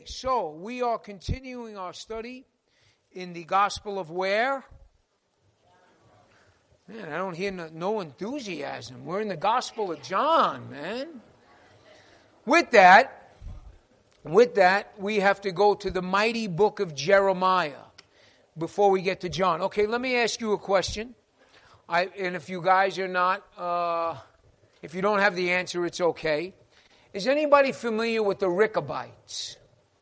So, we are continuing our study in the Gospel of where? Man, I don't hear no enthusiasm. We're in the Gospel of John, man. With that, we have to go to the mighty book of Jeremiah before we get to John. Okay, let me ask you a question. And if you guys are not, if you don't have the answer, it's okay. Is anybody familiar with the Rechabites?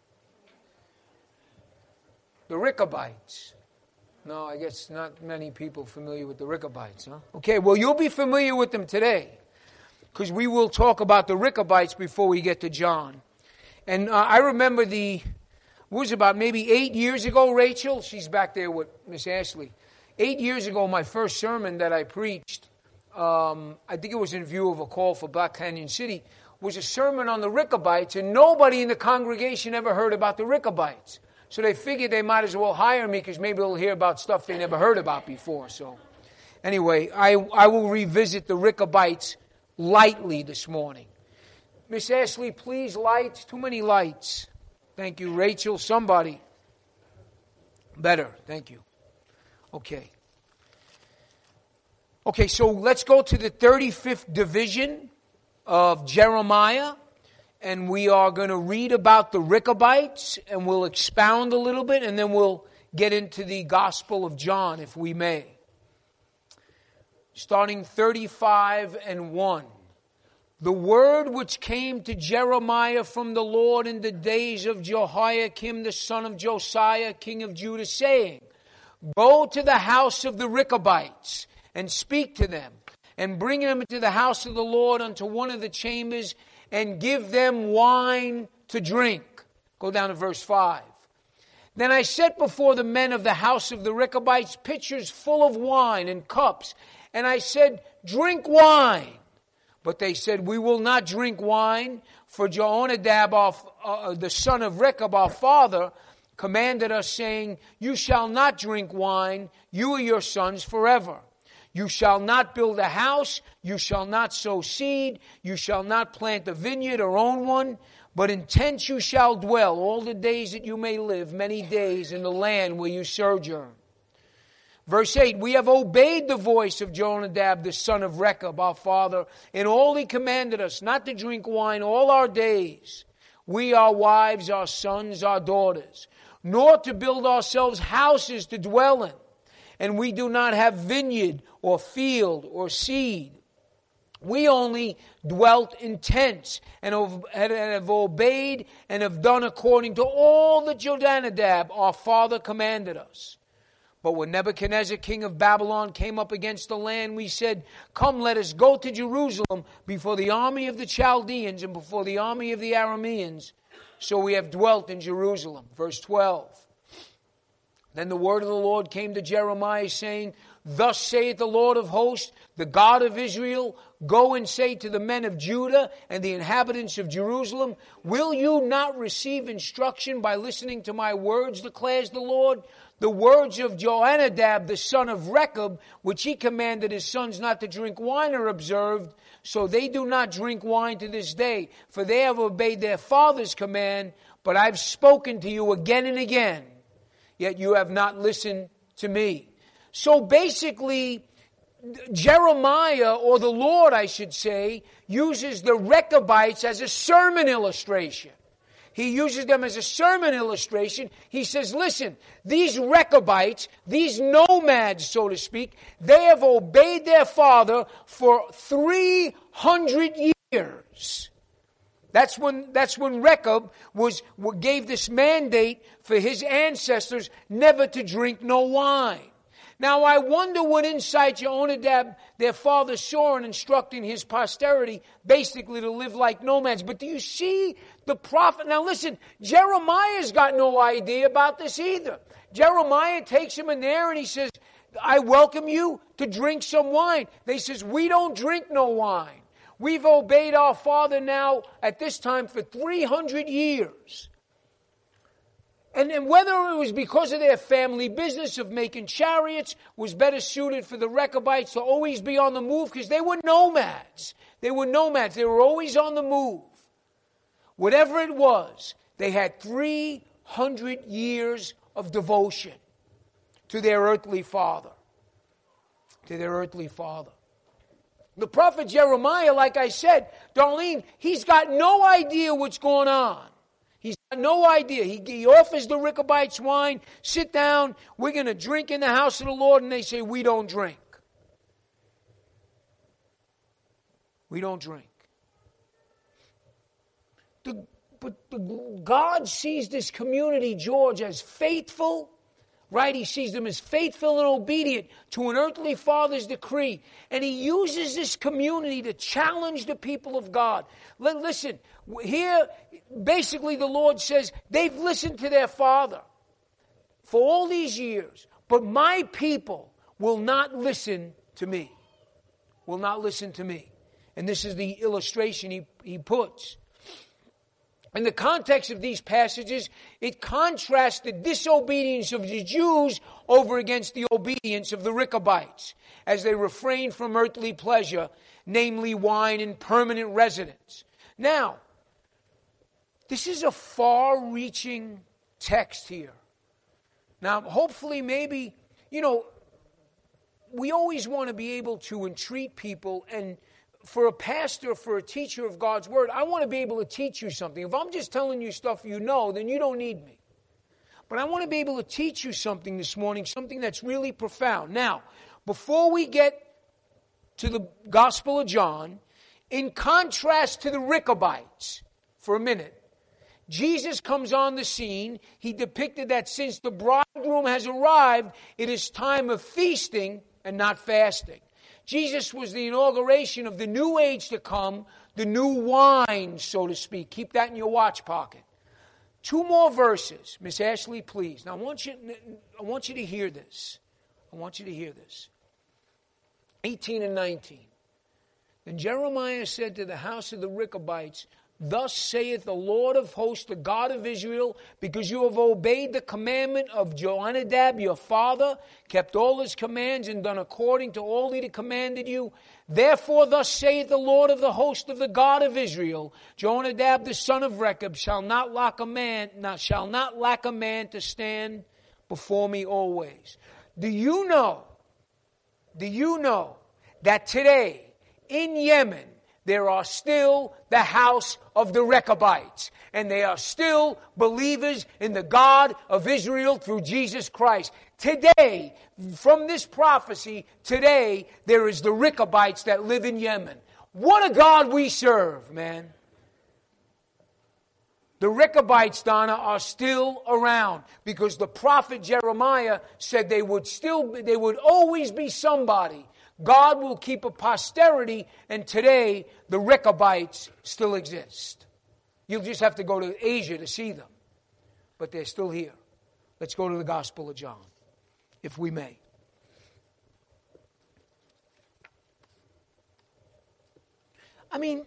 The Rechabites. No, I guess not many people familiar with the Rechabites, huh? Okay, well, you'll be familiar with them today, because we will talk about the Rechabites before we get to John. And I remember it was about maybe 8 years ago, Rachel, she's back there with Miss Ashley. 8 years ago, my first sermon that I preached, I think it was in view of a call for Black Canyon City, was a sermon on the Rechabites, and nobody in the congregation ever heard about the Rechabites. So they figured they might as well hire me because maybe they'll hear about stuff they never heard about before. So anyway, I will revisit the Rechabites lightly this morning. Miss Ashley, please, lights. Too many lights. Thank you, Rachel. Somebody. Better. Thank you. Okay. Okay, so let's go to the 35th division of Jeremiah. And we are going to read about the Rechabites, and we'll expound a little bit, and then we'll get into the Gospel of John, if we may. Starting 35:1. The word which came to Jeremiah from the Lord in the days of Jehoiakim, the son of Josiah, king of Judah, saying, Go to the house of the Rechabites, and speak to them, and bring them into the house of the Lord unto one of the chambers, and give them wine to drink. Go down to verse 5. Then I set before the men of the house of the Rechabites pitchers full of wine and cups. And I said, Drink wine. But they said, We will not drink wine. For Jehonadab, the son of Rechab, our father, commanded us, saying, You shall not drink wine, you or your sons forever. You shall not build a house, you shall not sow seed, you shall not plant a vineyard or own one, but in tents you shall dwell all the days that you may live, many days in the land where you sojourn. Verse 8, We have obeyed the voice of Jehonadab, the son of Rechab, our father, in all he commanded us, not to drink wine all our days, we, our wives, our sons, our daughters, nor to build ourselves houses to dwell in. And we do not have vineyard or field or seed. We only dwelt in tents and have obeyed and have done according to all that Jehonadab, our father, commanded us. But when Nebuchadnezzar, king of Babylon, came up against the land, we said, Come, let us go to Jerusalem before the army of the Chaldeans and before the army of the Arameans. So we have dwelt in Jerusalem. Verse 12. Then the word of the Lord came to Jeremiah, saying, Thus saith the Lord of hosts, the God of Israel, Go and say to the men of Judah and the inhabitants of Jerusalem, Will you not receive instruction by listening to my words, declares the Lord? The words of Jehonadab, the son of Rechab, which he commanded his sons not to drink wine, are observed, so they do not drink wine to this day, for they have obeyed their father's command, but I've spoken to you again and again. Yet you have not listened to me. So basically, Jeremiah, or the Lord, I should say, uses the Rechabites as a sermon illustration. He uses them as a sermon illustration. He says, listen, these Rechabites, these nomads, so to speak, they have obeyed their father for 300 years. That's when Rechab gave this mandate for his ancestors never to drink no wine. Now I wonder what insight Jehonadab, their father, saw in instructing his posterity basically to live like nomads. But do you see the prophet? Now listen, Jeremiah's got no idea about this either. Jeremiah takes him in there and he says, I welcome you to drink some wine. They says, we don't drink no wine. We've obeyed our father now at this time for 300 years. And whether it was because of their family business of making chariots was better suited for the Rechabites to always be on the move because they were nomads. They were nomads. They were always on the move. Whatever it was, They had 300 years of devotion to their earthly father. To their earthly father. The prophet Jeremiah, like I said, Darlene, he's got no idea what's going on. He's got no idea. He offers the Rechabites wine. Sit down. We're going to drink in the house of the Lord. And they say, we don't drink. We don't drink. But God sees this community, George, as faithful, right? He sees them as faithful and obedient to an earthly father's decree. And he uses this community to challenge the people of God. Listen, here, basically the Lord says, they've listened to their father for all these years, but my people will not listen to me. Will not listen to me. And this is the illustration he puts. In the context of these passages, it contrasts the disobedience of the Jews over against the obedience of the Rechabites, as they refrained from earthly pleasure, namely wine and permanent residence. Now, this is a far-reaching text here. Now, hopefully, maybe, we always want to be able to entreat people, and for a pastor, for a teacher of God's Word, I want to be able to teach you something. If I'm just telling you stuff you know, then you don't need me. But I want to be able to teach you something this morning, something that's really profound. Now, before we get to the Gospel of John, in contrast to the Rechabites, for a minute, Jesus comes on the scene. He depicted that since the bridegroom has arrived, it is time of feasting and not fasting. Jesus was the inauguration of the new age to come, the new wine, so to speak. Keep that in your watch pocket. 2 more verses. Miss Ashley, please. Now, I want you to hear this. I want you to hear this. 18 and 19. Then Jeremiah said to the house of the Rechabites, Thus saith the Lord of hosts, the God of Israel, because you have obeyed the commandment of Jonadab your father, kept all his commands, and done according to all that he commanded you. Therefore thus saith the Lord of the host of the God of Israel, Jonadab the son of Rechab shall not lack a man to stand before me always. Do you know that today in Yemen, there are still the house of the Rechabites, and they are still believers in the God of Israel through Jesus Christ. Today, from this prophecy, today there is the Rechabites that live in Yemen. What a God we serve, man. The Rechabites, Donna, are still around because the prophet Jeremiah said they would always be somebody. God will keep a posterity, and today the Rechabites still exist. You'll just have to go to Asia to see them. But they're still here. Let's go to the Gospel of John, if we may. I mean,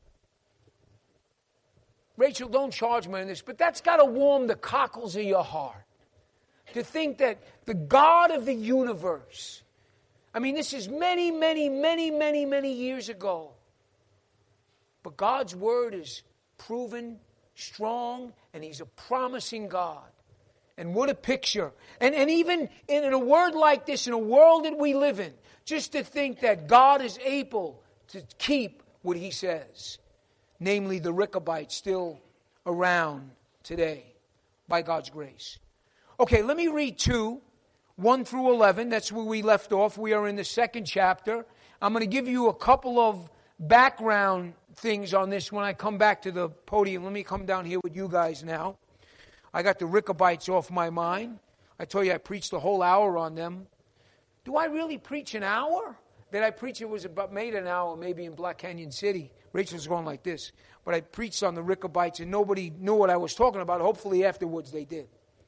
Rachel, don't charge me on this, but that's got to warm the cockles of your heart. To think that the God of the universe, I mean, this is many, many, many, many, many years ago. But God's Word is proven strong, and He's a promising God. And what a picture. And even in a word like this, in a world that we live in, just to think that God is able to keep what He says. Namely, the Rechabites still around today by God's grace. Okay, let me read 1 through 11, that's where we left off. We are in the 2nd chapter. I'm going to give you a couple of background things on this when I come back to the podium. Let me come down here with you guys now. I got the Rechabites off my mind. I told you I preached a whole hour on them. Do I really preach an hour? Did I preach it was about made an hour maybe in Black Canyon City? Rachel's going like this. But I preached on the Rechabites and nobody knew what I was talking about. Hopefully afterwards they did.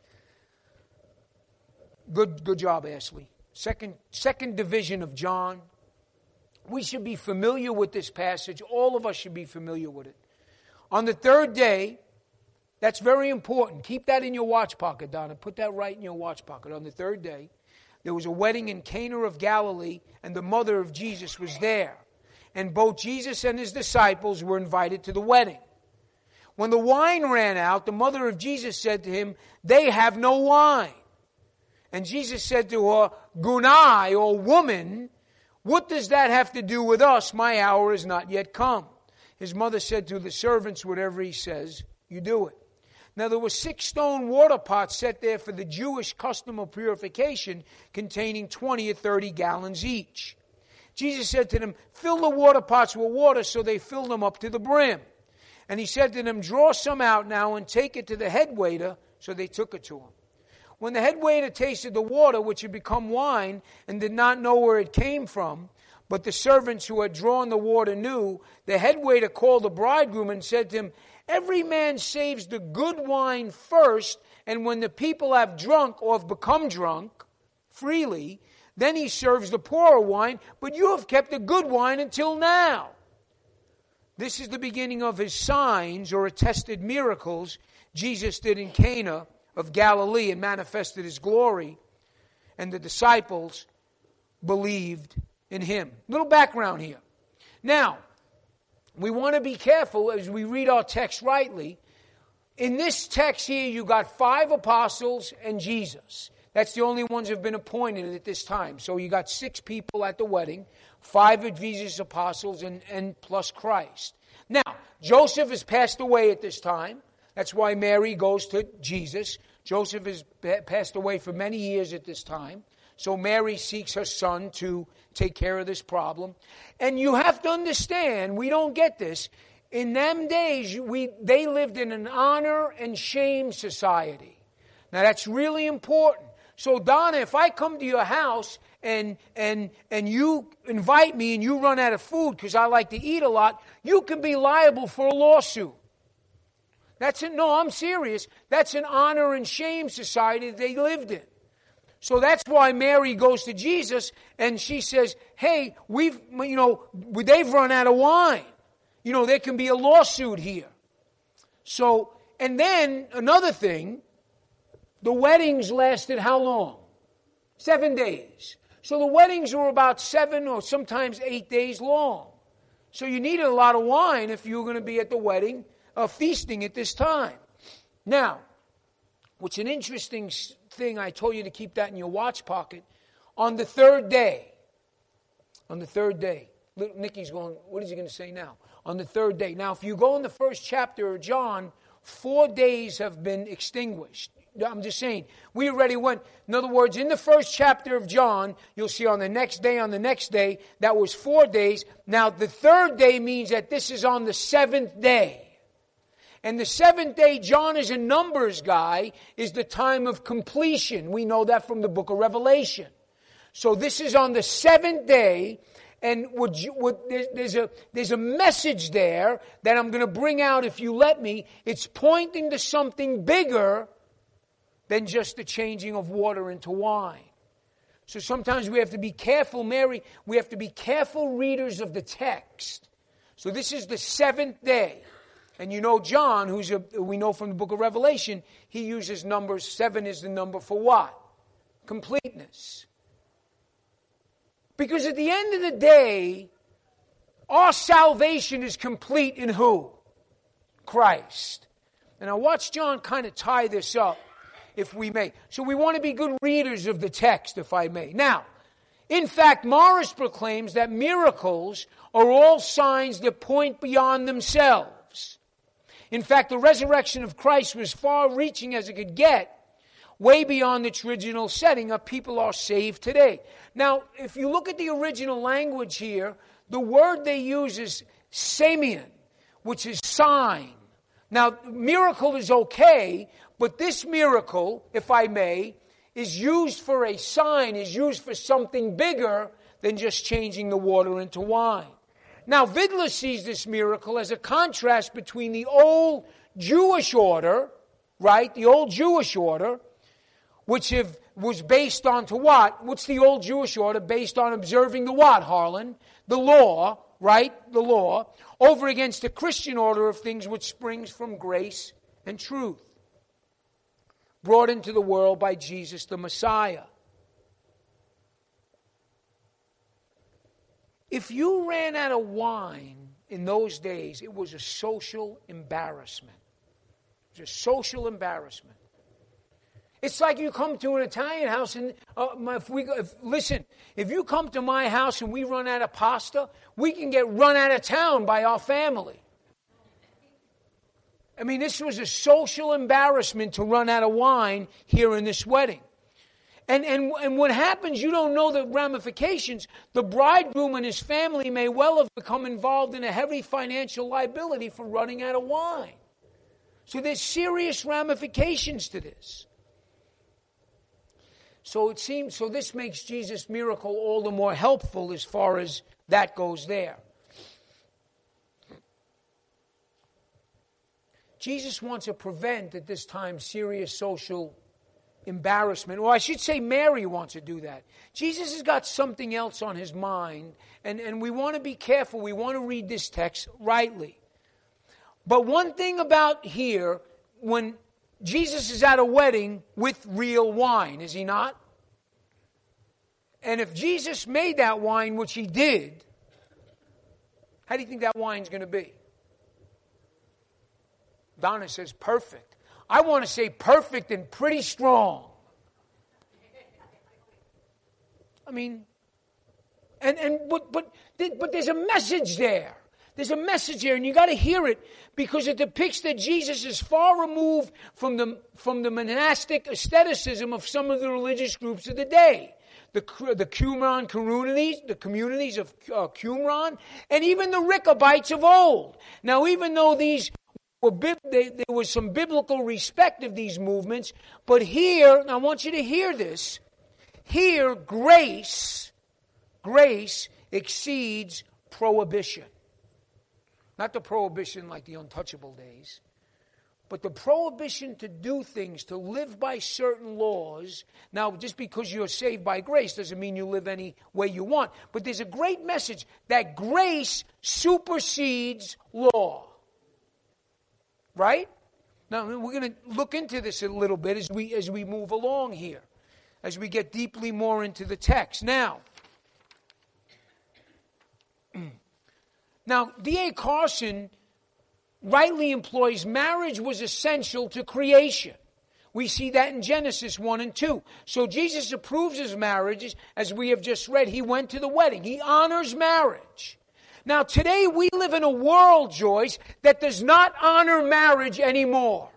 Good job, Ashley. Second division of John. We should be familiar with this passage. All of us should be familiar with it. On the 3rd day, that's very important. Keep that in your watch pocket, Donna. Put that right in your watch pocket. On the 3rd day, there was a wedding in Cana of Galilee, and the mother of Jesus was there. And both Jesus and his disciples were invited to the wedding. When the wine ran out, the mother of Jesus said to him, "They have no wine." And Jesus said to her, "Gunai," or woman, "what does that have to do with us? My hour is not yet come." His mother said to the servants, "Whatever he says, you do it." Now there were 6 stone water pots set there for the Jewish custom of purification, containing 20 or 30 gallons each. Jesus said to them, "Fill the water pots with water," so they filled them up to the brim. And he said to them, "Draw some out now and take it to the head waiter." So they took it to him. When the head waiter tasted the water, which had become wine, and did not know where it came from, but the servants who had drawn the water knew, the head waiter called the bridegroom and said to him, "Every man saves the good wine first, and when the people have drunk or have become drunk freely, then he serves the poorer wine, but you have kept the good wine until now." This is the beginning of his signs, or attested miracles, Jesus did in Cana of Galilee and manifested his glory, and the disciples believed in him. Little background here. Now, we want to be careful as we read our text rightly. In this text here, you got 5 apostles and Jesus. That's the only ones who have been appointed at this time. So you got 6 people at the wedding, 5 of Jesus' apostles, and plus Christ. Now, Joseph has passed away at this time. That's why Mary goes to Jesus. Joseph has passed away for many years at this time. So Mary seeks her son to take care of this problem. And you have to understand, we don't get this. In them days, they lived in an honor and shame society. Now that's really important. So Donna, if I come to your house and you invite me and you run out of food because I like to eat a lot, you can be liable for a lawsuit. No, I'm serious. That's an honor and shame society that they lived in. So that's why Mary goes to Jesus and she says, "Hey, they've run out of wine. There can be a lawsuit here." So, and then another thing, the weddings lasted how long? 7 days. So the weddings were about 7 or sometimes 8 days long. So you needed a lot of wine if you were going to be at the wedding, feasting at this time. Now, what's an interesting thing, I told you to keep that in your watch pocket. On the third day, Nikki's going, what is he going to say now? On the third day. Now, if you go in the first chapter of John, 4 days have been extinguished. I'm just saying, we already went. In other words, in the first chapter of John, you'll see on the next day, that was 4 days. Now, the third day means that this is on the 7th day. And the 7th day, John is a numbers guy, is the time of completion. We know that from the book of Revelation. So this is on the 7th day, and there's a message there that I'm going to bring out if you let me. It's pointing to something bigger than just the changing of water into wine. So sometimes we have to be careful, Mary. We have to be careful readers of the text. So this is the 7th day. And John, we know from the book of Revelation, he uses numbers. 7 is the number for what? Completeness. Because at the end of the day, our salvation is complete in who? Christ. And I watch John kind of tie this up, if we may. So we want to be good readers of the text, if I may. Now, in fact, Morris proclaims that miracles are all signs that point beyond themselves. In fact, the resurrection of Christ was far-reaching as it could get, way beyond its original setting of people are saved today. Now, if you look at the original language here, the word they use is semeion, which is sign. Now, miracle is okay, but this miracle, if I may, is used for a sign, is used for something bigger than just changing the water into wine. Now, Vidler sees this miracle as a contrast between the old Jewish order, right? The old Jewish order, which was based on to what? What's the old Jewish order based on? Observing the what, Harlan? The law, right? The law, over against the Christian order of things which springs from grace and truth, brought into the world by Jesus the Messiah. If you ran out of wine in those days, it was a social embarrassment. It was a social embarrassment. It's like you come to an Italian house and, listen, if you come to my house and we run out of pasta, we can get run out of town by our family. I mean, this was a social embarrassment to run out of wine here in this wedding. And what happens, you don't know the ramifications. The bridegroom and his family may well have become involved in a heavy financial liability for running out of wine. So there's serious ramifications to this. So this makes Jesus' miracle all the more helpful as far as that goes there. Jesus wants to prevent at this time serious social embarrassment. Or I should say Mary wants to do that. Jesus has got something else on his mind, and we want to be careful. We want to read this text rightly. But one thing about here, when Jesus is at a wedding with real wine, is he not? And if Jesus made that wine, which he did, how do you think that wine's going to be? Donna says perfect. I want to say perfect and pretty strong. I mean, but there's a message there. There's a message here, and you got to hear it because it depicts that Jesus is far removed from the monastic asceticism of some of the religious groups of the day. The Qumran communities of Qumran, and even the Rechabites of old. Now, even though these there was some biblical respect of these movements, but here, and I want you to hear this, here grace exceeds prohibition. Not the prohibition like the untouchable days, but the prohibition to do things, to live by certain laws. Now, just because you're saved by grace doesn't mean you live any way you want. But there's a great message that grace supersedes law. Right? Now, we're going to look into this a little bit as we move along here, as we get deeply more into the text. Now, D.A. Carson rightly employs marriage was essential to creation. We see that in Genesis 1 and 2. So Jesus approves his marriages, as we have just read. He went to the wedding. He honors marriage. Now, today we live in a world, Joyce, that does not honor marriage anymore.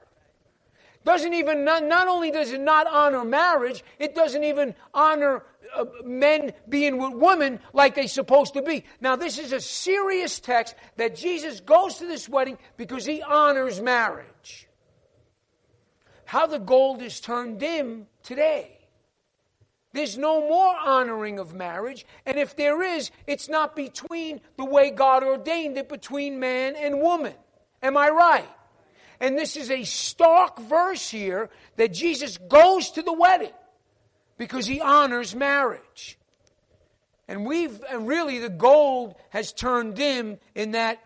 Not only does it not honor marriage, it doesn't even honor men being with women like they're supposed to be. Now, this is a serious text that Jesus goes to this wedding because he honors marriage. How the gold is turned dim today. There's no more honoring of marriage, and if there is, it's not between the way God ordained it between man and woman. Am I right? And this is a stark verse here that Jesus goes to the wedding because he honors marriage. And really the gold has turned dim in that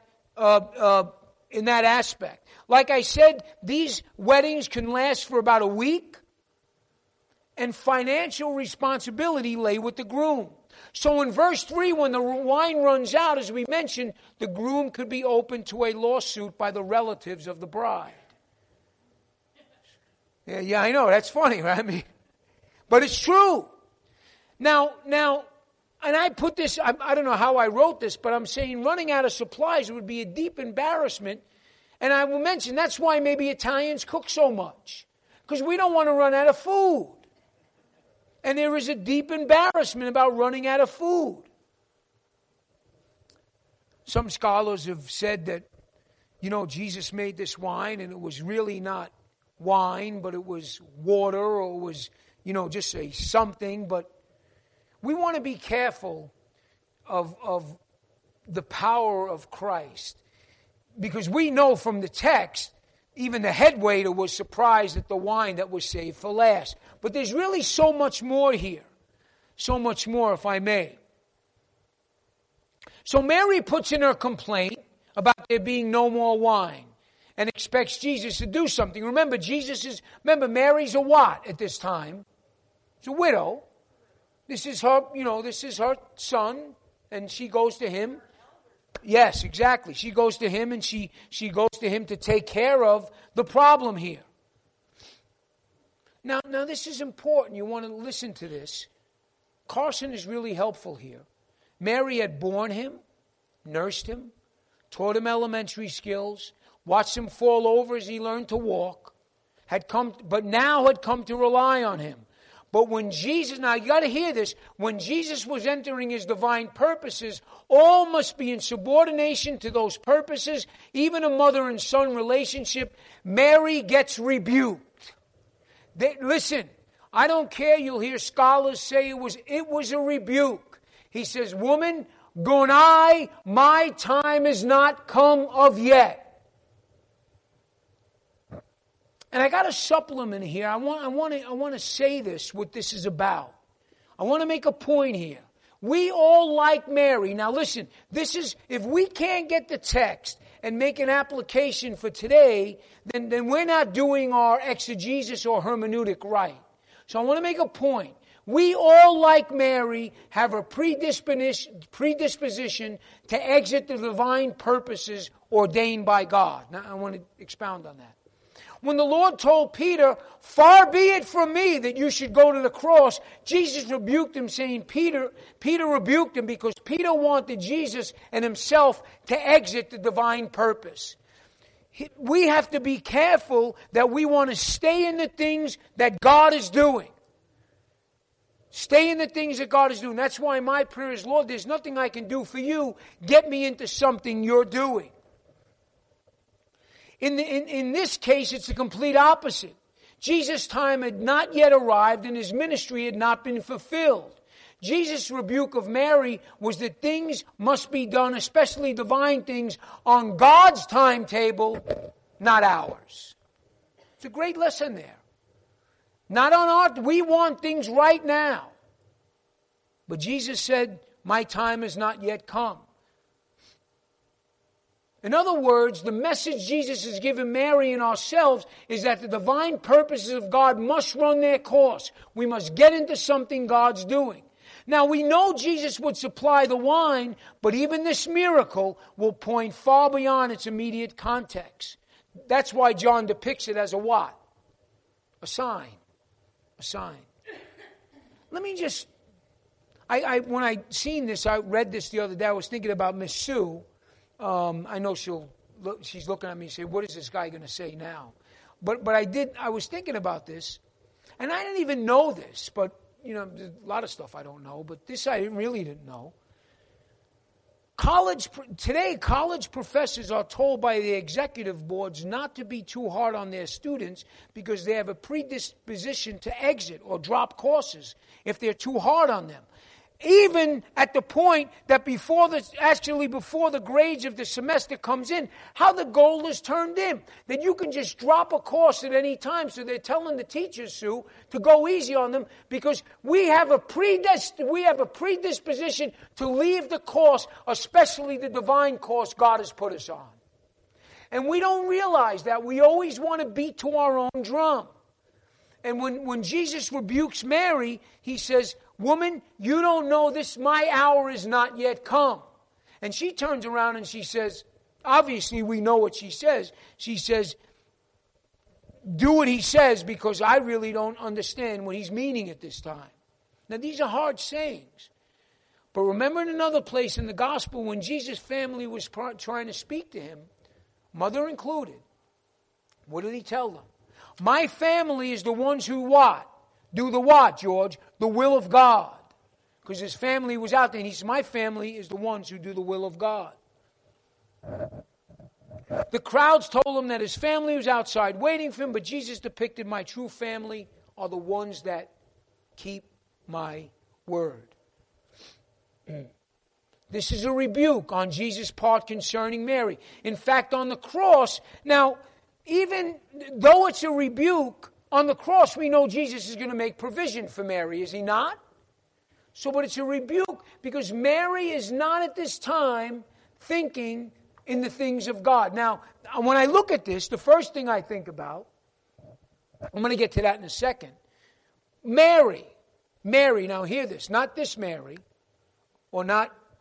aspect. Like I said, these weddings can last for about a week. And financial responsibility lay with the groom. So in verse 3, when the wine runs out, as we mentioned, the groom could be open to a lawsuit by the relatives of the bride. Yeah, I know, that's funny, right? I mean, but it's true. Now, and I put this, I don't know how I wrote this, but I'm saying running out of supplies would be a deep embarrassment. And I will mention, that's why maybe Italians cook so much. Because we don't want to run out of food. And there is a deep embarrassment about running out of food. Some scholars have said that, Jesus made this wine and it was really not wine, but it was water or it was, just a something. But we want to be careful of the power of Christ. Because we know from the text, even the head waiter was surprised at the wine that was saved for last. But there's really so much more here. So much more, if I may. So Mary puts in her complaint about there being no more wine and expects Jesus to do something. Remember, Mary's a what at this time? She's a widow. This is her son, and she goes to him. Yes, exactly. She goes to him, and she goes to him to take care of the problem here. Now this is important. You want to listen to this. Carson is really helpful here. Mary had borne him, nursed him, taught him elementary skills, watched him fall over as he learned to walk, but now had come to rely on him. But when Jesus, now you got to hear this, when Jesus was entering his divine purposes, all must be in subordination to those purposes, even a mother and son relationship. Mary gets rebuked. Listen, I don't care, you'll hear scholars say it was a rebuke. He says, woman, gonai, my time is not come of yet. And I got a supplement here. I want to say this, what this is about. I want to make a point here. We all like Mary. Now listen, this is, if we can't get the text and make an application for today, then we're not doing our exegesis or hermeneutic right. So I want to make a point. We all, like Mary, have a predisposition to exit the divine purposes ordained by God. Now I want to expound on that. When the Lord told Peter, far be it from me that you should go to the cross, Jesus rebuked him, saying, Peter rebuked him because Peter wanted Jesus and himself to exit the divine purpose. We have to be careful that we want to stay in the things that God is doing. Stay in the things that God is doing. That's why my prayer is, Lord, there's nothing I can do for you. Get me into something you're doing. In this case, it's the complete opposite. Jesus' time had not yet arrived and his ministry had not been fulfilled. Jesus' rebuke of Mary was that things must be done, especially divine things, on God's timetable, not ours. It's a great lesson there. Not on our, we want things right now. But Jesus said, my time has not yet come. In other words, the message Jesus has given Mary and ourselves is that the divine purposes of God must run their course. We must get into something God's doing. Now we know Jesus would supply the wine, but even this miracle will point far beyond its immediate context. That's why John depicts it as a what? A sign. A sign. Let me just, when I seen this, I read this the other day, I was thinking about Miss Sue. I know she's looking at me and say, what is this guy going to say now? But I was thinking about this, and I didn't even know this, but, there's a lot of stuff I don't know, but this I really didn't know. Today, college professors are told by the executive boards not to be too hard on their students because they have a predisposition to exit or drop courses if they're too hard on them. Even at the point that before the grades of the semester comes in, how the goal is turned in. That you can just drop a course at any time. So they're telling the teachers, Sue, to go easy on them because we have a predisposition to leave the course, especially the divine course God has put us on. And we don't realize that. We always want to beat to our own drum. And when Jesus rebukes Mary, he says, woman, you don't know this, my hour is not yet come. And she turns around and she says, obviously we know what she says. She says, do what he says because I really don't understand what he's meaning at this time. Now these are hard sayings. But remember in another place in the gospel when Jesus' family was trying to speak to him, mother included, what did he tell them? My family is the ones who what? Do the what, George? The will of God. Because his family was out there. And he said, my family is the ones who do the will of God. The crowds told him that his family was outside waiting for him. But Jesus depicted my true family are the ones that keep my word. This is a rebuke on Jesus' part concerning Mary. In fact, on the cross, now, even though it's a rebuke, on the cross we know Jesus is going to make provision for Mary, is he not? But it's a rebuke because Mary is not at this time thinking in the things of God. Now, when I look at this, the first thing I think about, I'm going to get to that in a second. Mary, now hear this, not this Mary, or not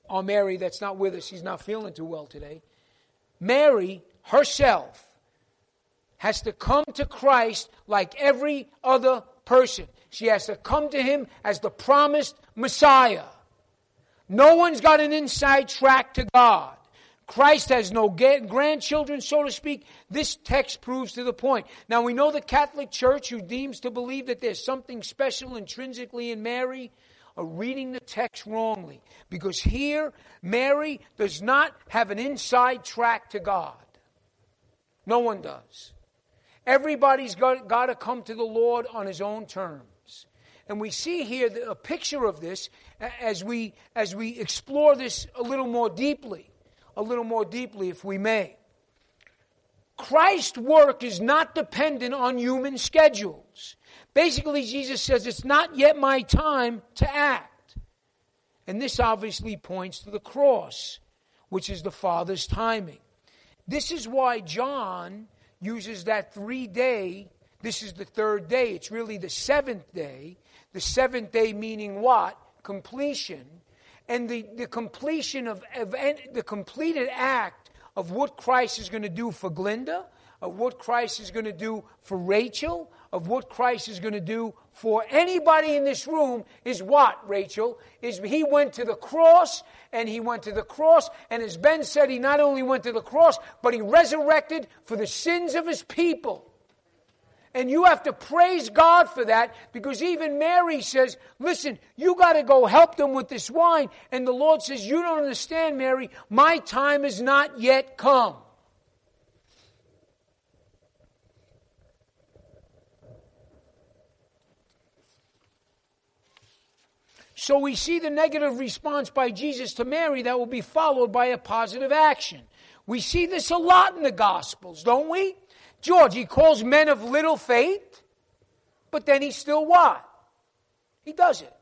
Our Mary that's not with us, she's not feeling too well today. Mary herself has to come to Christ like every other person. She has to come to Him as the promised Messiah. No one's got an inside track to God. Christ has no grandchildren, so to speak. This text proves to the point. Now we know the Catholic Church, who deems to believe that there's something special intrinsically in Mary, are reading the text wrongly. Because here, Mary does not have an inside track to God. No one does. Everybody's got to come to the Lord on his own terms. And we see here a picture of this as we explore this a little more deeply, if we may. Christ's work is not dependent on human schedules. Basically, Jesus says, it's not yet my time to act. And this obviously points to the cross, which is the Father's timing. This is why John uses that 3-day, this is the third day, it's really the seventh day. The seventh day meaning what? Completion. And the completion of the completed act of what Christ is going to do for Glinda, of what Christ is going to do for Rachel, of what Christ is going to do for anybody in this room is what, Rachel? Is He went to the cross, and He went to the cross, and as Ben said, He not only went to the cross, but He resurrected for the sins of His people. And you have to praise God for that, because even Mary says, listen, you got to go help them with this wine. And the Lord says, you don't understand, Mary, my time has not yet come. So we see the negative response by Jesus to Mary that will be followed by a positive action. We see this a lot in the Gospels, don't we? George, He calls men of little faith, but then He still what? He does it.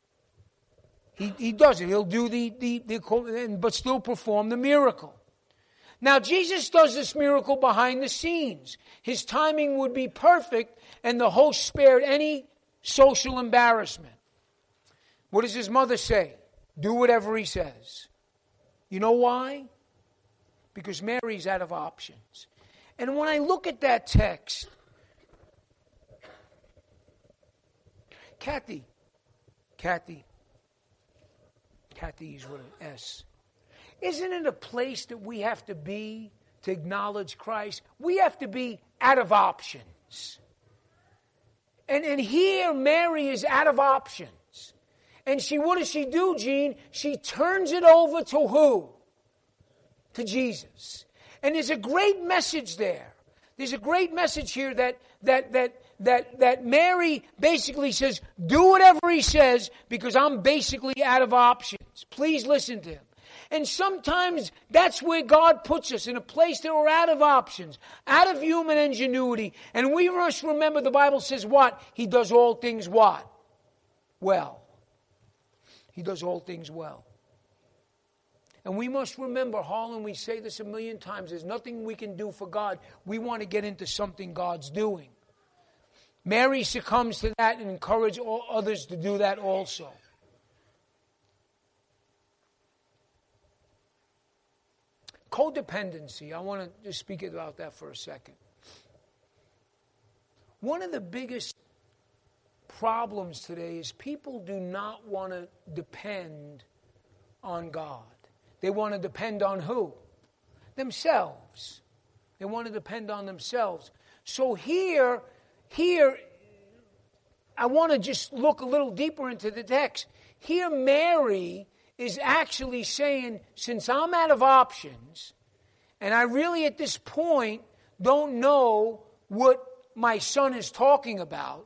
He does it. He'll do but still perform the miracle. Now, Jesus does this miracle behind the scenes. His timing would be perfect, and the host spared any social embarrassment. What does His mother say? Do whatever He says. You know why? Because Mary's out of options. And when I look at that text, Kathy is with an S. Isn't it a place that we have to be to acknowledge Christ? We have to be out of options. And here Mary is out of options. And what does she do, Gene? She turns it over to who? To Jesus. And there's a great message there. There's a great message here that Mary basically says, do whatever He says, because I'm basically out of options. Please listen to Him. And sometimes that's where God puts us, in a place that we're out of options, out of human ingenuity. And we must remember the Bible says what? He does all things what? Well. He does all things well. And we must remember, Harlan, we say this a million times, there's nothing we can do for God. We want to get into something God's doing. Mary succumbs to that and encourages others to do that also. Codependency, I want to just speak about that for a second. One of the biggest problems today is people do not want to depend on God. They want to depend on who? Themselves. They want to depend on themselves. So here, I want to just look a little deeper into the text. Here Mary is actually saying, since I'm out of options, and I really at this point don't know what my son is talking about,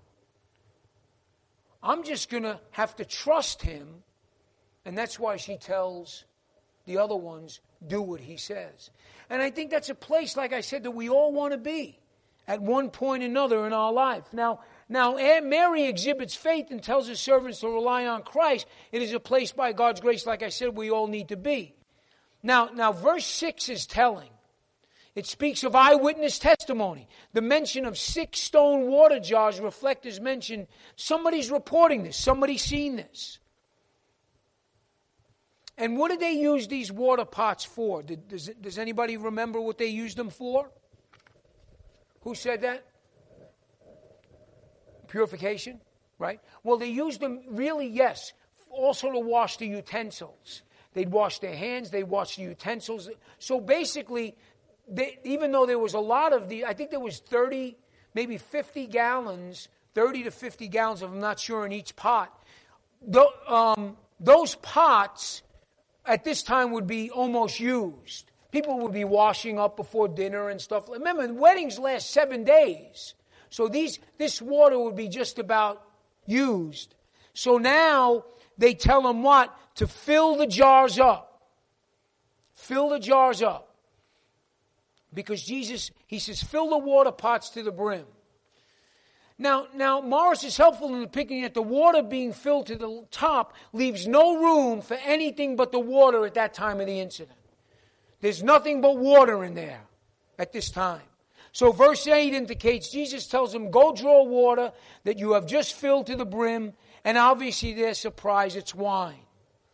I'm just going to have to trust Him. And that's why she tells the other ones, do what He says. And I think that's a place, like I said, that we all want to be at one point or another in our life. Now, Mary exhibits faith and tells her servants to rely on Christ. It is a place by God's grace, like I said, we all need to be. Now, verse 6 is telling. It speaks of eyewitness testimony. The mention of 6 stone water jars reflect as mentioned. Somebody's reporting this. Somebody's seen this. And what did they use these water pots for? Does anybody remember what they used them for? Who said that? Purification, right? Well, they used them really, yes, also to wash the utensils. They'd wash their hands, they'd wash the utensils. So basically, even though there was a lot of I think there was 30, maybe 50 gallons, 30 to 50 gallons of, I'm not sure, in each pot. Those pots at this time would be almost used. People would be washing up before dinner and stuff. Remember, weddings last 7 days. So this water would be just about used. So now they tell them what? To fill the jars up. Fill the jars up. Because Jesus, he says, fill the water pots to the brim. Now, Morris is helpful in depicting that the water being filled to the top leaves no room for anything but the water at that time of the incident. There's nothing but water in there at this time. So verse 8 indicates Jesus tells them, go draw water that you have just filled to the brim, and obviously they're surprised it's wine.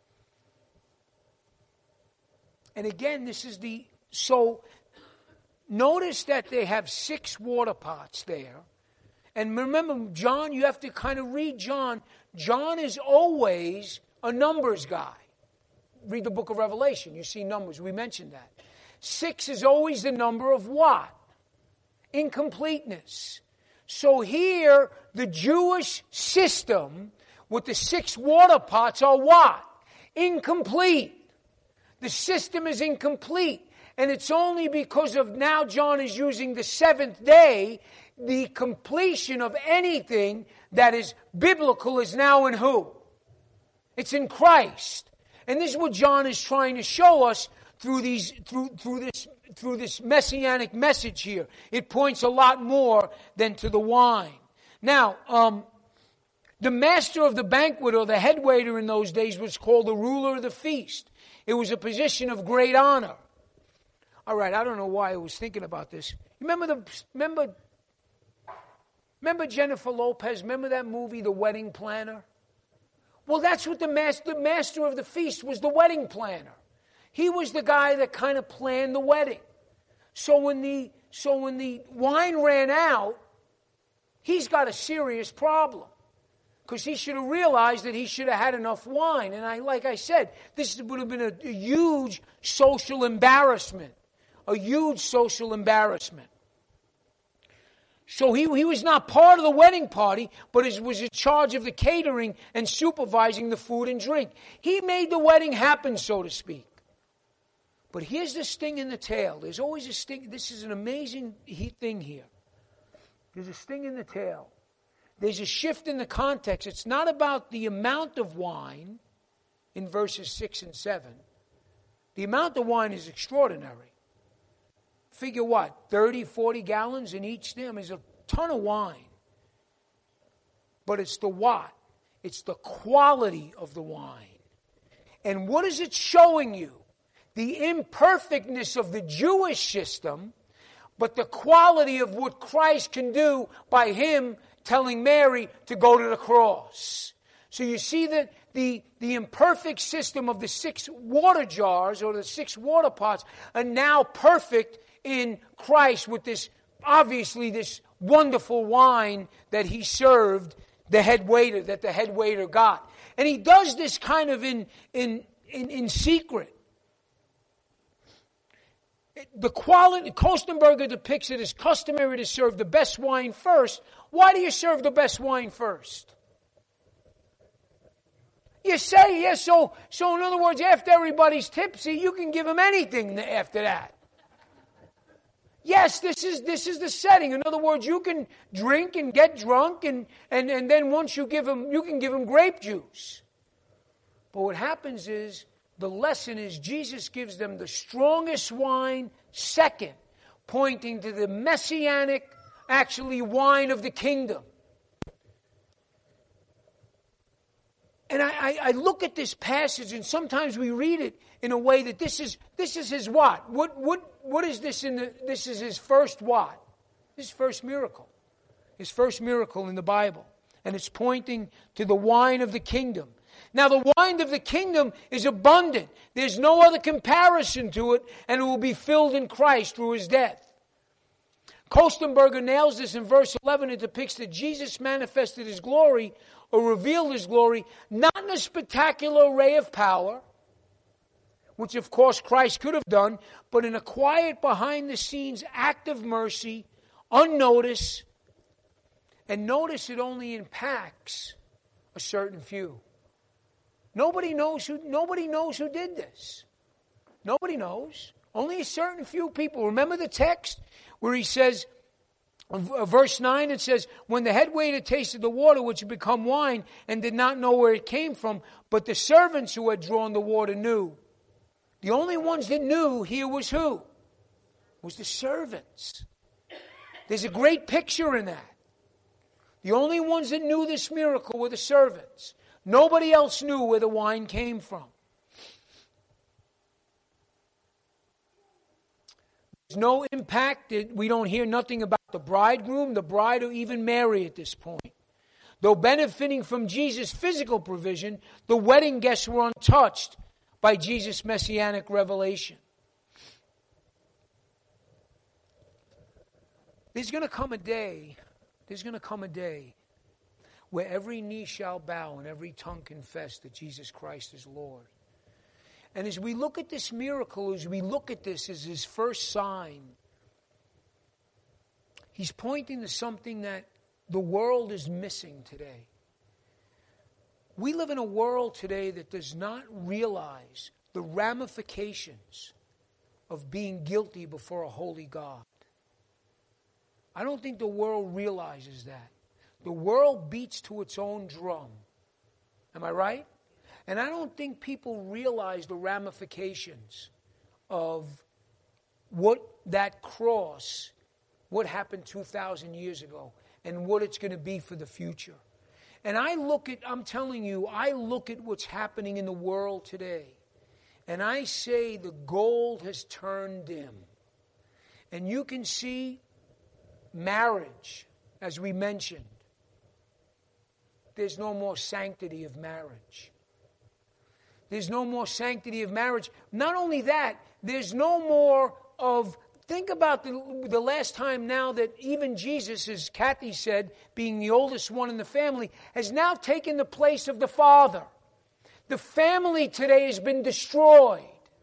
And again, so notice that they have 6 water pots there. And remember, John, you have to kind of read John. John is always a numbers guy. Read the book of Revelation. You see numbers. We mentioned that. 6 is always the number of what? Incompleteness. So here, the Jewish system with the 6 water pots are what? Incomplete. The system is incomplete. And it's only because of now John is using the 7th day. The completion of anything that is biblical is now in who? It's in Christ. And this is what John is trying to show us through this messianic message here. It points a lot more than to the wine. Now, the master of the banquet, or the head waiter in those days, was called the ruler of the feast. It was a position of great honor. All right, I don't know why I was thinking about this. Remember Jennifer Lopez? Remember that movie, The Wedding Planner? Well, that's what the master of the feast was, the wedding planner. He was the guy that kind of planned the wedding. So when the wine ran out, he's got a serious problem. Because he should have realized that he should have had enough wine. And like I said, this would have been a huge social embarrassment. A huge social embarrassment. So he was not part of the wedding party, but was in charge of the catering and supervising the food and drink. He made the wedding happen, so to speak. But here's the sting in the tail. There's always a sting. This is an amazing thing here. There's a sting in the tail. There's a shift in the context. It's not about the amount of wine in verses 6 and 7. The amount of wine is extraordinary. Figure what? 30, 40 gallons in each stem is a ton of wine. But it's the what? It's the quality of the wine. And what is it showing you? The imperfectness of the Jewish system, but the quality of what Christ can do by him telling Mary to go to the cross. So you see that the imperfect system of the 6 water jars or the 6 water pots are now perfect in Christ with this, obviously, this wonderful wine that he served the head waiter got. And he does this kind of in secret. The quality, Kostenberger depicts it as customary to serve the best wine first. Why do you serve the best wine first? You say, yes, so in other words, after everybody's tipsy, you can give them anything after that. Yes, this is the setting. In other words, you can drink and get drunk, and then once you can give them grape juice. But what happens is, the lesson is Jesus gives them the strongest wine second, pointing to the messianic, actually, wine of the kingdom. And I look at this passage, and sometimes we read it in a way that this is his what? What is this this is his first what? His first miracle. His first miracle in the Bible. And it's pointing to the wine of the kingdom. Now the wine of the kingdom is abundant. There's no other comparison to it, and it will be filled in Christ through his death. Kostenberger nails this in verse 11. It depicts that Jesus manifested his glory, or revealed his glory, not in a spectacular array of power, which of course Christ could have done, but in a quiet, behind-the-scenes act of mercy, unnoticed. And notice it only impacts a certain few. Nobody knows who did this. Nobody knows. Only a certain few people. Remember the text where he says, verse 9, it says, when the head waiter tasted the water which had become wine and did not know where it came from, but the servants who had drawn the water knew. The only ones that knew here was who? Was the servants. There's a great picture in that. The only ones that knew this miracle were the servants. Nobody else knew where the wine came from. There's no impact. We don't hear nothing about the bridegroom, the bride, or even Mary at this point. Though benefiting from Jesus' physical provision, the wedding guests were untouched by Jesus' messianic revelation. There's going to come a day where every knee shall bow and every tongue confess that Jesus Christ is Lord. And as we look at this miracle, as we look at this as his first sign, he's pointing to something that the world is missing today. We live in a world today that does not realize the ramifications of being guilty before a holy God. I don't think the world realizes that. The world beats to its own drum. Am I right? And I don't think people realize the ramifications of what that cross, what happened 2,000 years ago, and what it's going to be for the future. And I'm telling you, I look at what's happening in the world today, and I say the gold has turned dim. And you can see marriage, as we mentioned. There's no more sanctity of marriage. There's no more sanctity of marriage. Not only that, there's no more of, think about the last time now that even Jesus, as Kathy said, being the oldest one in the family, has now taken the place of the father. The family today has been destroyed.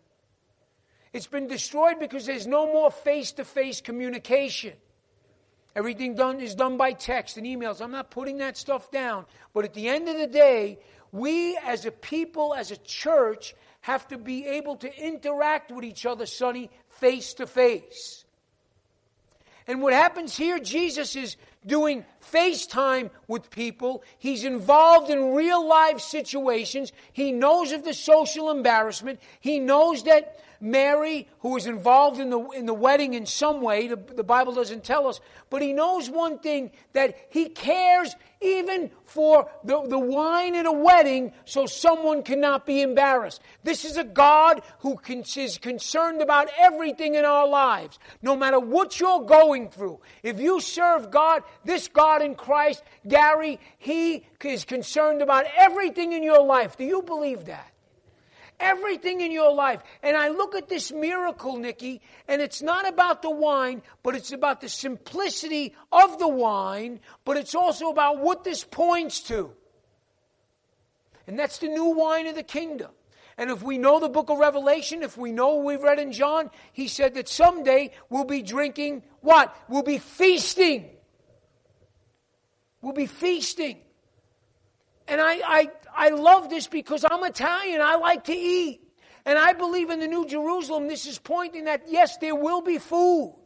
It's been destroyed because there's no more face-to-face communication. Everything is done by text and emails. I'm not putting that stuff down. But at the end of the day, we as a people, as a church, have to be able to interact with each other, Sonny, face to face. And what happens here, Jesus is doing FaceTime with people. He's involved in real life situations. He knows of the social embarrassment. He knows that Mary, who was involved in the wedding in some way, the Bible doesn't tell us, but he knows one thing, that he cares even for the wine at a wedding so someone cannot be embarrassed. This is a God who is concerned about everything in our lives, no matter what you're going through. If you serve God, this God in Christ, Gary, he is concerned about everything in your life. Do you believe that? Everything in your life. And I look at this miracle, Nikki, and it's not about the wine, but it's about the simplicity of the wine, but it's also about what this points to. And that's the new wine of the kingdom. And if we know the book of Revelation, if we know what we've read in John, he said that someday we'll be drinking what? We'll be feasting. We'll be feasting. And I love this because I'm Italian. I like to eat. And I believe in the New Jerusalem, this is pointing that, yes, there will be food.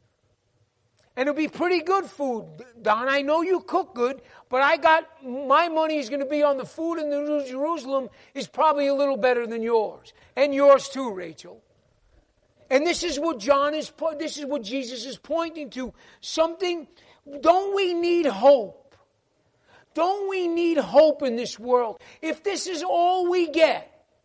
And it'll be pretty good food. Don, I know you cook good, but my money is going to be on the food in the New Jerusalem is probably a little better than yours. And yours too, Rachel. And this is what Jesus is pointing to. Something, don't we need hope? Don't we need hope in this world? If this is all we get,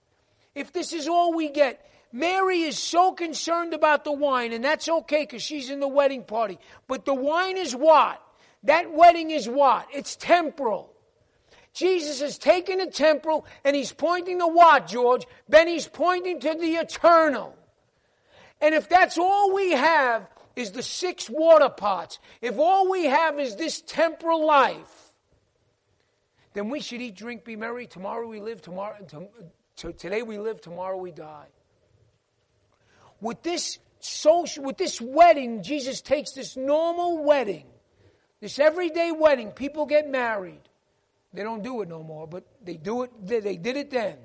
Mary is so concerned about the wine, and that's okay because she's in the wedding party. But the wine is what? That wedding is what? It's temporal. Jesus has taken the temporal and he's pointing to what, George? Then he's pointing to the eternal. And if that's all we have is the 6 water pots, if all we have is this temporal life, then we should eat, drink, be merry. Tomorrow we live, today we live, tomorrow we die. With this wedding, Jesus takes this normal wedding, this everyday wedding. People get married. They don't do it no more, but they do it. They did it then.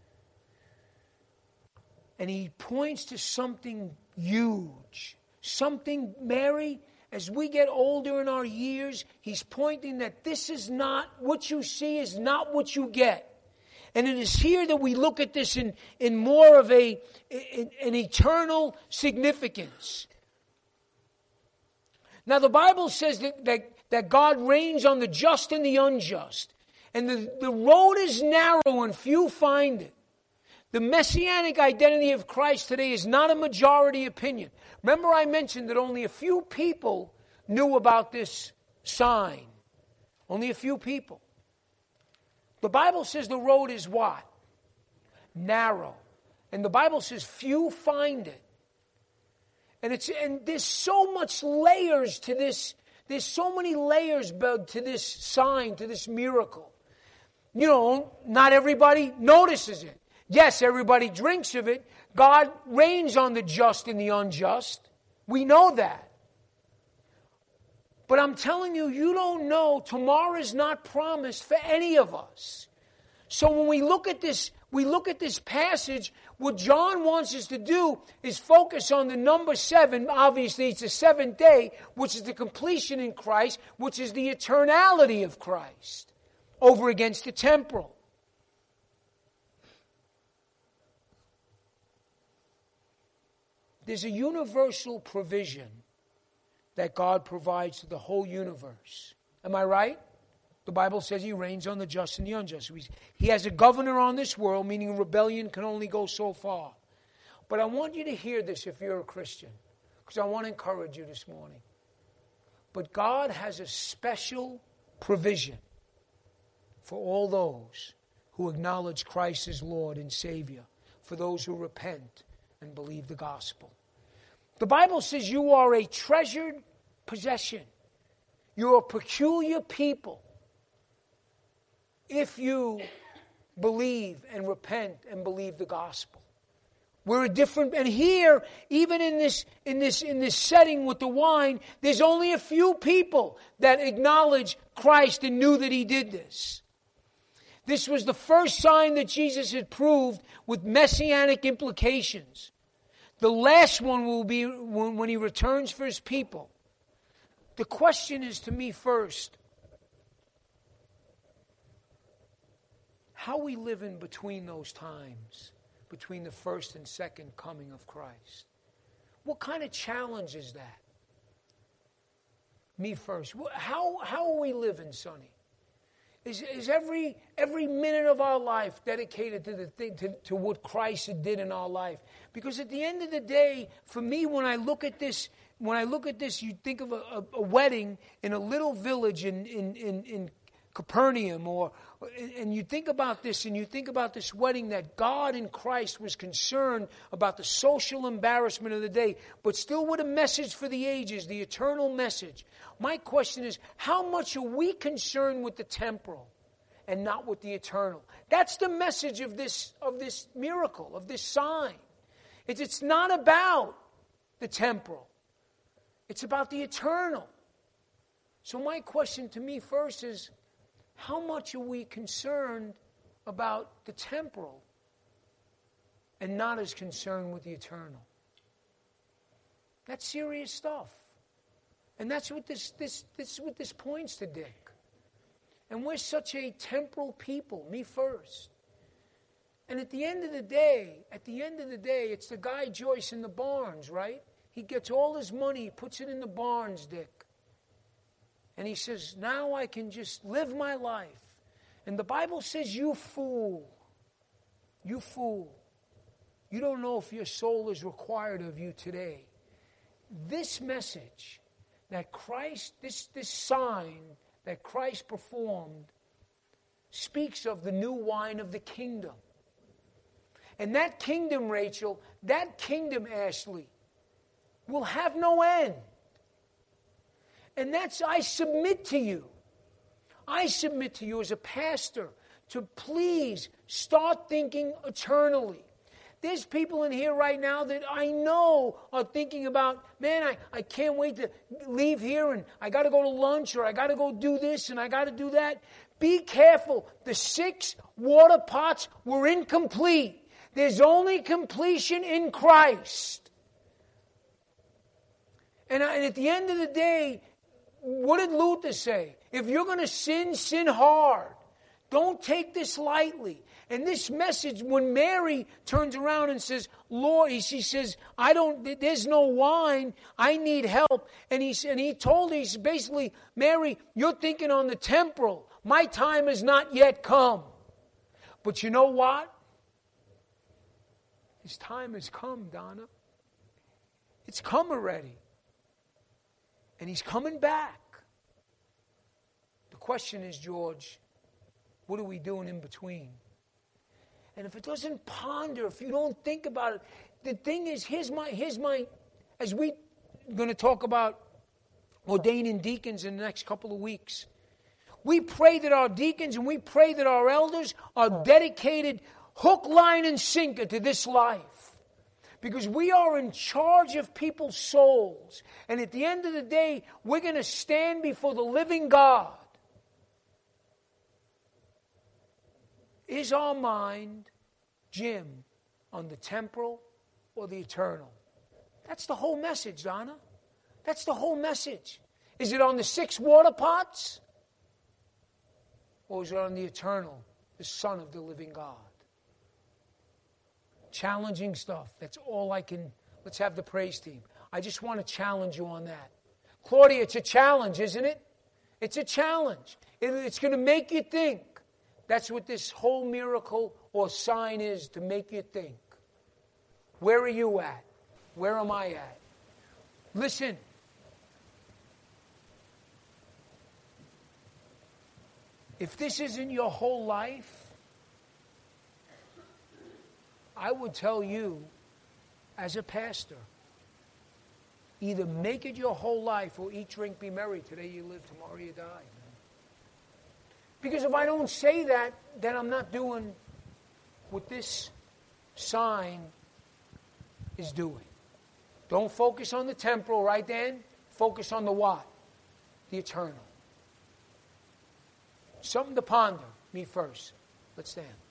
And he points to something huge. Something, Mary, as we get older in our years, he's pointing that this is not, what you see is not what you get. And it is here that we look at this in more of an eternal significance. Now the Bible says that God reigns on the just and the unjust. And the road is narrow and few find it. The messianic identity of Christ today is not a majority opinion. Remember I mentioned that only a few people knew about this sign. Only a few people. The Bible says the road is what? Narrow. And the Bible says few find it. And there's so much layers to this. There's so many layers to this sign, to this miracle. You know, not everybody notices it. Yes, everybody drinks of it. God reigns on the just and the unjust. We know that. But I'm telling you, you don't know. Tomorrow is not promised for any of us. So when we look at this passage, what John wants us to do is focus on the number 7. Obviously, it's the 7th day, which is the completion in Christ, which is the eternality of Christ, over against the temporal. There's a universal provision that God provides to the whole universe. Am I right? The Bible says he reigns on the just and the unjust. He has a governor on this world, meaning rebellion can only go so far. But I want you to hear this if you're a Christian, because I want to encourage you this morning. But God has a special provision for all those who acknowledge Christ as Lord and Savior, for those who repent and believe the gospel. The Bible says you are a treasured possession. You're a peculiar people if you believe and repent and believe the gospel. We're a different, and here, even in this setting with the wine, there's only a few people that acknowledge Christ and knew that he did this. This was the first sign that Jesus had proved with messianic implications. The last one will be when he returns for his people. The question is to me first, how we live in between those times, between the first and second coming of Christ. What kind of challenge is that? Me first. How are we living, Sonny? Is every minute of our life dedicated to the thing, to what Christ did in our life? Because at the end of the day, for me, when I look at this, you think of a wedding in a little village in Capernaum, and you think about this, and you think about this wedding that God in Christ was concerned about the social embarrassment of the day, but still with a message for the ages, the eternal message. My question is, how much are we concerned with the temporal and not with the eternal? That's the message of this miracle, of this sign. It's not about the temporal. It's about the eternal. So my question to me first is, how much are we concerned about the temporal and not as concerned with the eternal? That's serious stuff. And that's what this points to, Dick. And we're such a temporal people, me first. And at the end of the day, it's the guy Joyce in the barns, right? He gets all his money, he puts it in the barns, Dick. And he says, now I can just live my life. And the Bible says, you fool. You fool. You don't know if your soul is required of you today. This message that Christ, this sign that Christ performed speaks of the new wine of the kingdom. And that kingdom, Rachel, that kingdom, Ashley, will have no end. And that's, I submit to you. I submit to you as a pastor to please start thinking eternally. There's people in here right now that I know are thinking about, man, I can't wait to leave here and I got to go to lunch or I got to go do this and I got to do that. Be careful. The 6 water pots were incomplete. There's only completion in Christ. And at the end of the day, what did Luther say? If you're going to sin, sin hard. Don't take this lightly. And this message, when Mary turns around and says, Lord, she says, there's no wine, I need help. And he told her, he's basically, Mary, you're thinking on the temporal. My time has not yet come. But you know what? His time has come, Donna. It's come already. And he's coming back. The question is, George, what are we doing in between? And if it doesn't ponder, if you don't think about it, the thing is, here's my, as we're going to talk about ordaining deacons in the next couple of weeks. We pray that our deacons and we pray that our elders are dedicated hook, line, and sinker to this life. Because we are in charge of people's souls. And at the end of the day, we're going to stand before the living God. Is our mind, Jim, on the temporal or the eternal? That's the whole message, Donna. That's the whole message. Is it on the 6 water pots? Or is it on the eternal, the Son of the living God? Challenging stuff. That's all I can. Let's have the praise team. I just want to challenge you on that. Claudia, it's a challenge, isn't it? It's a challenge. It's going to make you think. That's what this whole miracle or sign is, to make you think. Where are you at? Where am I at? Listen. If this isn't your whole life, I would tell you, as a pastor, either make it your whole life or eat, drink, be merry. Today you live, tomorrow you die. Because if I don't say that, then I'm not doing what this sign is doing. Don't focus on the temporal, right, Dan? Focus on the what? The eternal. Something to ponder. Me first. Let's stand.